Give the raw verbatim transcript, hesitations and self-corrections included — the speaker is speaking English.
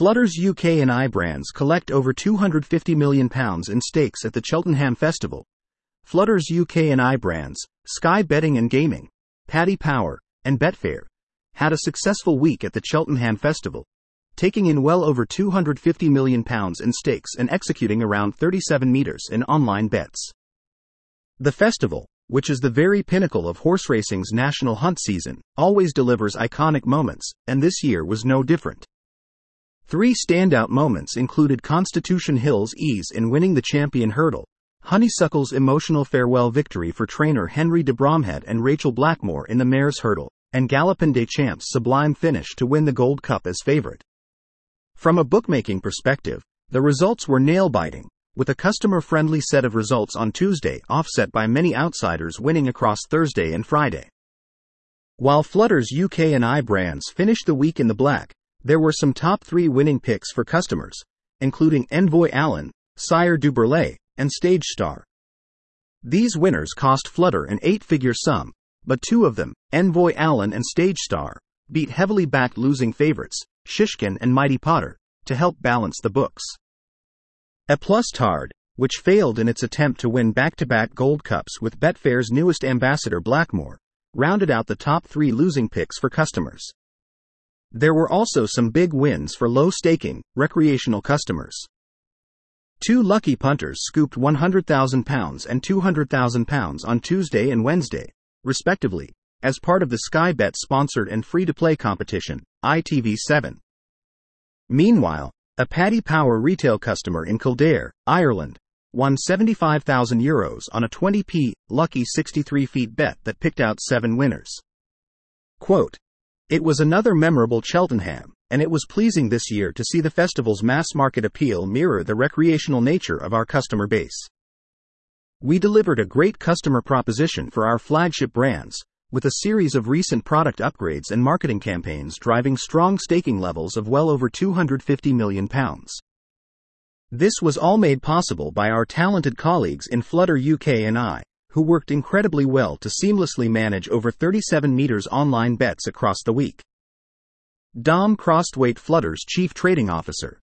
Flutter's U K and I brands collect over two hundred fifty million pounds in stakes at the Cheltenham Festival. Flutter's U K and I brands, Sky Betting and Gaming, Paddy Power, and Betfair, had a successful week at the Cheltenham Festival, taking in well over two hundred fifty million pounds in stakes and executing around thirty-seven meters in online bets. The festival, which is the very pinnacle of horse racing's national hunt season, always delivers iconic moments, and this year was no different. Three standout moments included Constitution Hill's ease in winning the Champion Hurdle, Honeysuckle's emotional farewell victory for trainer Henry de Bromhead and Rachel Blackmore in the Mares Hurdle, and Galopin des Champs' sublime finish to win the Gold Cup as favorite. From a bookmaking perspective, the results were nail-biting, with a customer-friendly set of results on Tuesday offset by many outsiders winning across Thursday and Friday. While Flutter's U K and I brands finished the week in the black, there were some top three winning picks for customers, including Envoy Allen, Sire du Berlay, and Stage Star. These winners cost Flutter an eight-figure sum, but two of them, Envoy Allen and Stage Star, beat heavily backed losing favorites, Shishkin and Mighty Potter, to help balance the books. A Plus Tard, which failed in its attempt to win back-to-back Gold Cups with Betfair's newest ambassador Blackmore, rounded out the top three losing picks for customers. There were also some big wins for low-staking, recreational customers. Two lucky punters scooped one hundred thousand pounds and two hundred thousand pounds on Tuesday and Wednesday, respectively, as part of the Sky Bet sponsored and free-to-play competition, I T V seven. Meanwhile, a Paddy Power retail customer in Kildare, Ireland, won seventy-five thousand euros on a twenty p lucky sixty-three feet bet that picked out seven winners. Quote, "It was another memorable Cheltenham, and it was pleasing this year to see the festival's mass-market appeal mirror the recreational nature of our customer base. We delivered a great customer proposition for our flagship brands, with a series of recent product upgrades and marketing campaigns driving strong staking levels of well over two hundred fifty million pounds. This was all made possible by our talented colleagues in Flutter U K and I, who worked incredibly well to seamlessly manage over thirty-seven meters online bets across the week." Dom Crostwaite, Flutter's Chief Trading Officer,